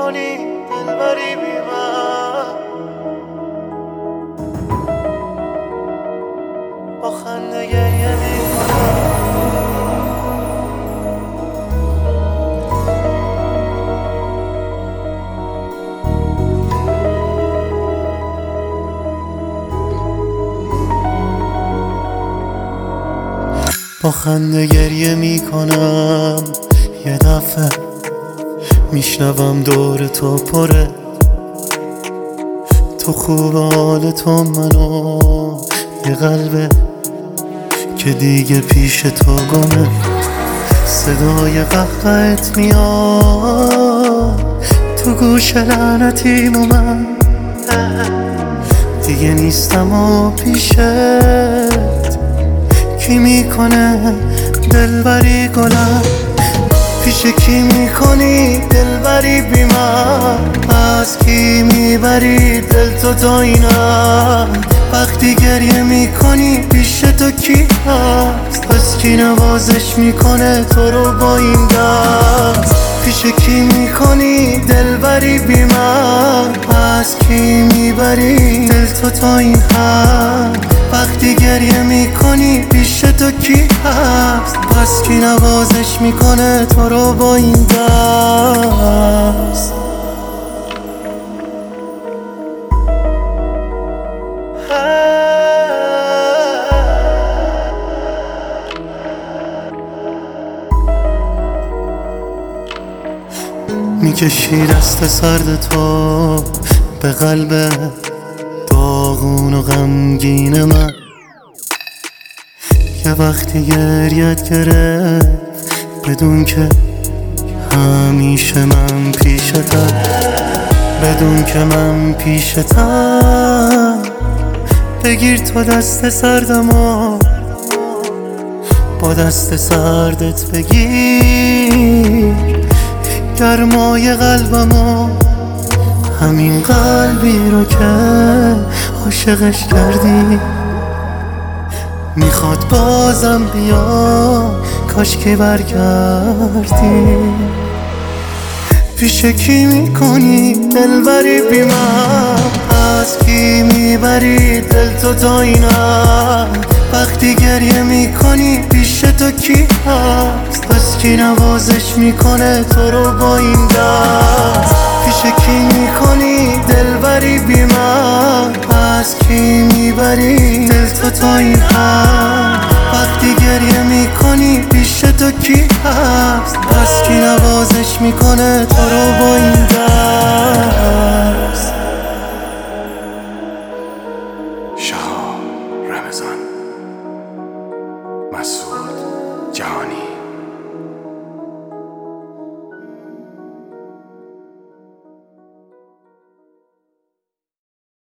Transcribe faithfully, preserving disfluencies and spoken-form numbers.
میکنی دلبری بی من، با خنده گریه میکنم. با خنده گریه میکنم. یه دفعه میشنوم دور تو پره، تو خوب حال تو منو، یه قلبه که دیگه پیش تو گمه. صدای قهقهت میاد تو گوش لعنتیم و من دیگه نیستم و پیشت. کی میکنه دلبری گلم، پیش کی میکنی دلبری بی من؟ از کی میبری دل تو تا اینم؟ وقتی گریه میکنی پیش تو کی هست؟ از کی نوازش میکنه تو رو با این دست؟ پیش کی میکنی دلبری بی من؟ از کی میبری دل تو تا این حد؟ وقتی گریه میکنی پیش تو کی هست؟ پس کی نوازش میکنه تو رو با این دست؟ میکشی دست سرد تو به قلب داغون و غمگین من، که وقتی گریت گرفت بدون که همیشه من پیشتم، بدون که من پیشتم. بگیر تو دست سردم و با دست سردت بگیر گرمای قلبم و همین قلبی رو که عاشقش کردی. میخواد بازم بیا کاش که برگردی. پیش کی میکنی دلبری بی من؟ از کی میبری دل تو تا اینم؟ وقتی گریه میکنی پیش تو کی هست؟ پس کی نوازش میکنه تو رو با این دست؟ پیش کی میکنی دلبری بی من؟ از کی میبری دل تو تا این حد؟ وقتی گریه میکنی پیش تو کی هست؟ پس کی نوازش میکنه تو رو با این دست؟